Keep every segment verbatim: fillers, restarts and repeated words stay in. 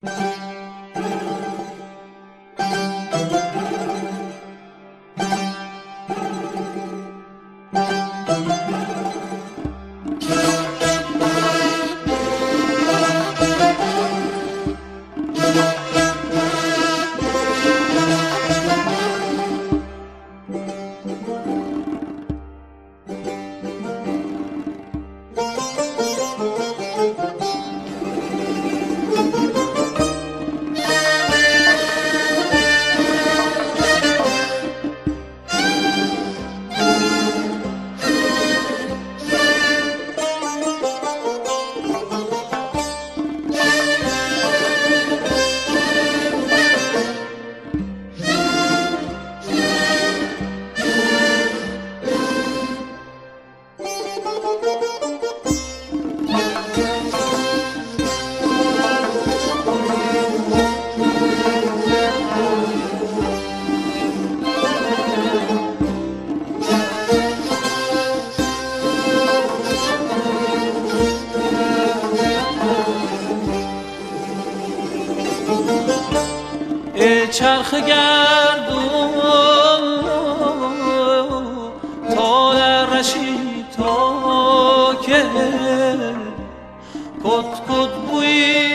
چرخ گردون تا در رشی تا که کت کت بوی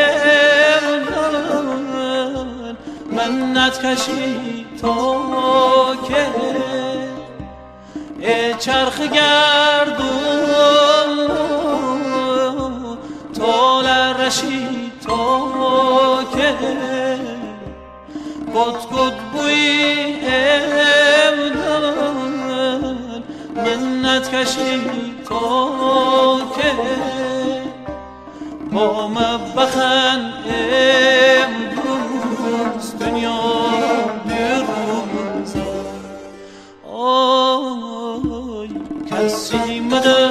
ایران منت کشی تا که ای چرخ گردون تا در رشی تا که کت کت بوی امدان منت کشی تا که با مبخن امروز دنیا بیروز آی کسی مده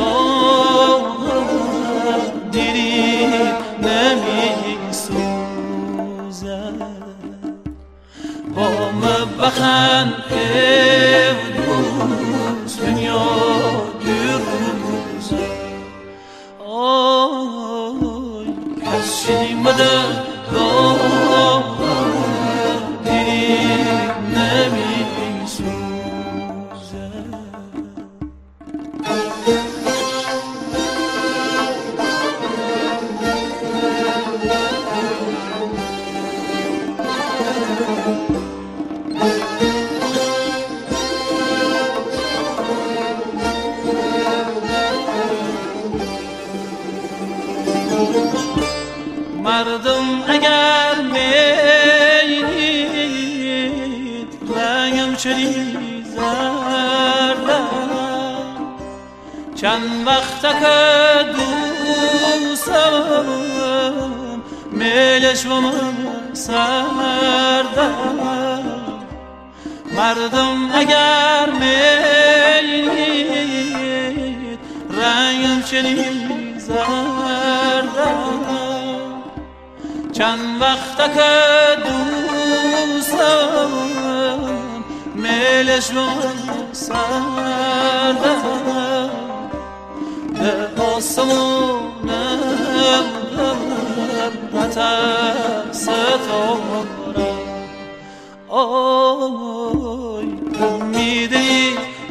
دارد دیری نمی سوزد با مبخن امروز دنیا دیروز آی کسی مده دارد دیری نمی سوزد مردم اگر میدید رنگم چلی زردم چند وقت که دوستم میلش و من سردم مردم اگر میدید رنگم چلی زردم چند وقت که دوستم میلش رو سردم به آسمونم در ستارم آی امیدی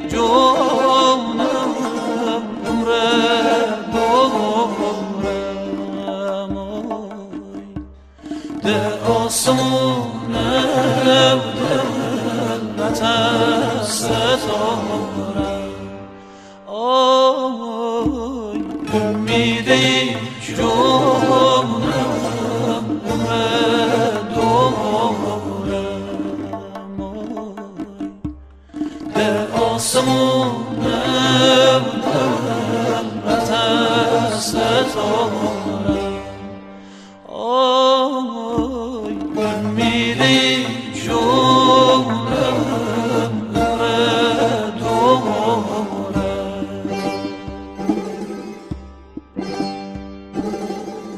جانم عمر دارم به آسمونم دلت ستارم آی امیدی جانم عمر دارم به آسمونم دلت ستارم آی امیدی جانم عمر دارم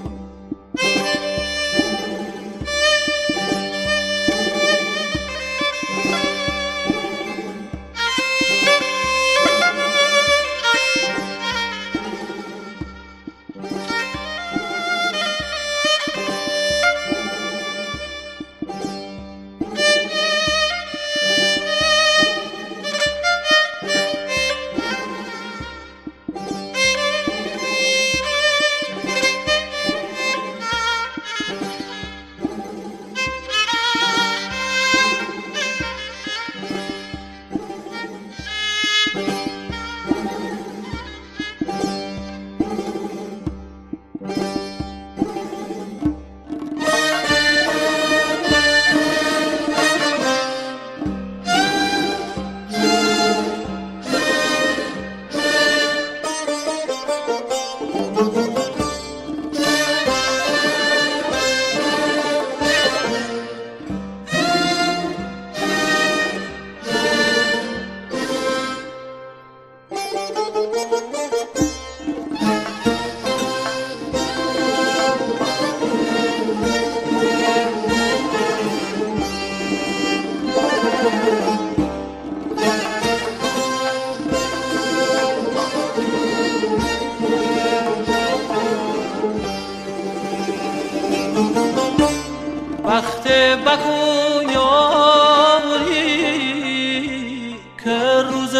وقت بکو یاری که روز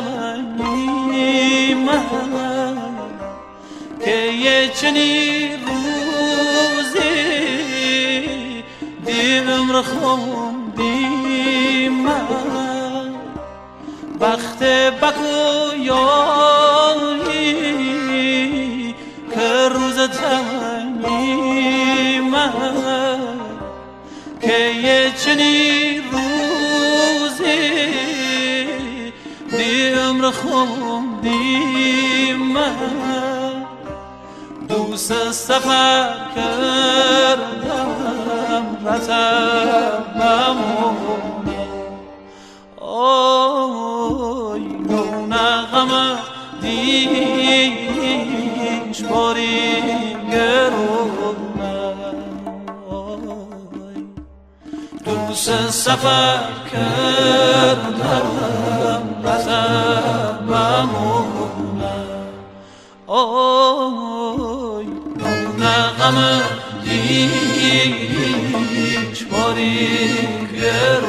تمنی من که یه چنین روزی دی عمر خوندی من وقت بکو یاری که روز تمنی من که یه چنین روزی دی عمر خوندی من دوست سفر کردم رفتم بمونم آی نونه غم دیش باری گرونم دوست سفر کردم رفتم بمونم آی نغم دیش باری